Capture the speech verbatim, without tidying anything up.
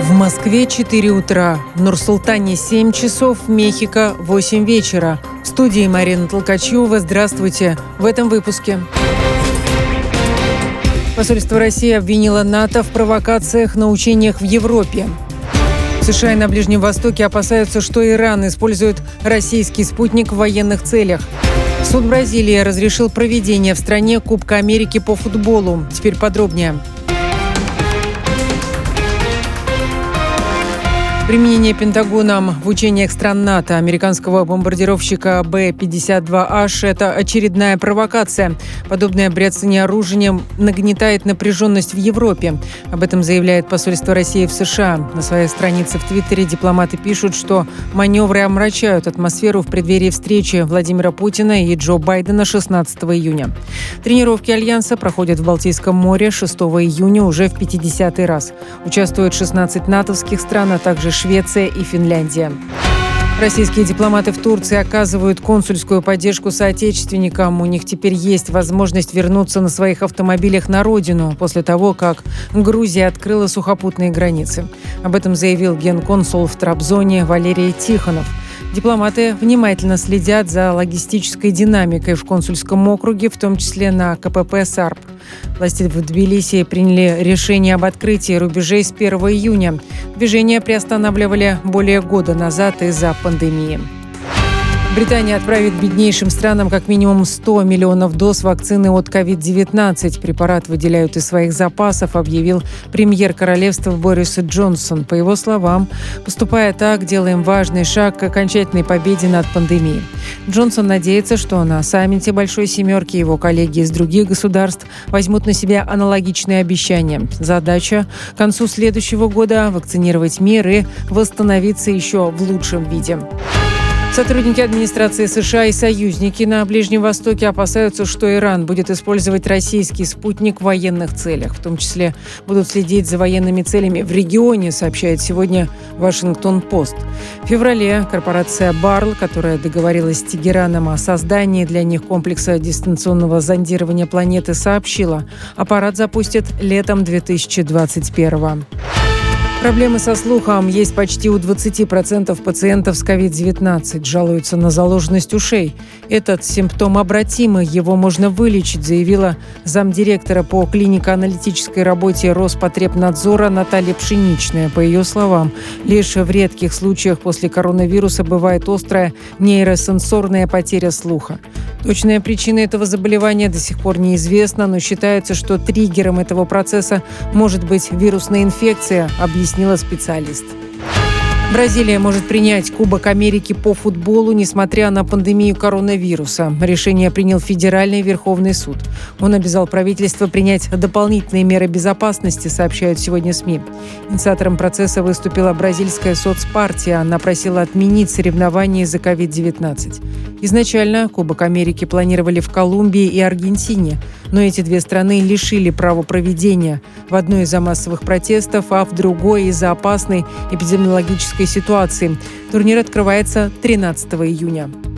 В Москве четыре утра, в Нур-Султане семь часов, в Мехико восемь вечера. В студии Марина Толкачева. Здравствуйте. В этом выпуске. Посольство России обвинило НАТО в провокациях на учениях в Европе. В США и на Ближнем Востоке опасаются, что Иран использует российский спутник в военных целях. Суд Бразилии разрешил проведение в стране Кубка Америки по футболу. Теперь подробнее. Применение Пентагоном в учениях стран НАТО американского бомбардировщика Бэ пятьдесят два Аш – это очередная провокация. Подобное бряцание оружием нагнетает напряженность в Европе. Об этом заявляет посольство России в США. На своей странице в Твиттере дипломаты пишут, что маневры омрачают атмосферу в преддверии встречи Владимира Путина и Джо Байдена шестнадцатого июня. Тренировки Альянса проходят в Балтийском море шестого июня уже в пятидесятый раз. Участвуют шестнадцать натовских стран, а также Швеция и Финляндия. Российские дипломаты в Турции оказывают консульскую поддержку соотечественникам. У них теперь есть возможность вернуться на своих автомобилях на родину после того, как Грузия открыла сухопутные границы. Об этом заявил генконсул в Трабзоне Валерий Тихонов. Дипломаты внимательно следят за логистической динамикой в консульском округе, в том числе на ка пэ пэ САРП. Власти в Тбилиси приняли решение об открытии рубежей с первого июня. Движение приостанавливали более года назад из-за пандемии. Британия отправит беднейшим странам как минимум сто миллионов доз вакцины от ковид девятнадцать. Препарат выделяют из своих запасов, объявил премьер королевства Борис Джонсон. По его словам, поступая так, делаем важный шаг к окончательной победе над пандемией. Джонсон надеется, что на саммите Большой Семерки его коллеги из других государств возьмут на себя аналогичные обещания. Задача к концу следующего года – вакцинировать мир и восстановиться еще в лучшем виде. Сотрудники администрации США и союзники на Ближнем Востоке опасаются, что Иран будет использовать российский спутник в военных целях. В том числе будут следить за военными целями в регионе, сообщает сегодня Вашингтон-Пост. В феврале корпорация Барл, которая договорилась с Тегераном о создании для них комплекса дистанционного зондирования планеты, сообщила, аппарат запустят летом две тысячи двадцать первого. Проблемы со слухом есть почти у двадцати процентов пациентов с ковид девятнадцать. Жалуются на заложенность ушей. Этот симптом обратимый, его можно вылечить, заявила замдиректора по клинико-аналитической работе Роспотребнадзора Наталья Пшеничная. По ее словам, лишь в редких случаях после коронавируса бывает острая нейросенсорная потеря слуха. Точная причина этого заболевания до сих пор неизвестна, но считается, что триггером этого процесса может быть вирусная инфекция, объяснила специалист. Бразилия может принять Кубок Америки по футболу, несмотря на пандемию коронавируса. Решение принял Федеральный Верховный суд. Он обязал правительство принять дополнительные меры безопасности, сообщают сегодня СМИ. Инициатором процесса выступила бразильская соцпартия. Она просила отменить соревнования из-за ковид девятнадцать. Изначально Кубок Америки планировали в Колумбии и Аргентине, но эти две страны лишили права проведения. В одной из-за массовых протестов, а в другой из-за опасной эпидемиологической ситуации. Турнир открывается тринадцатого июня.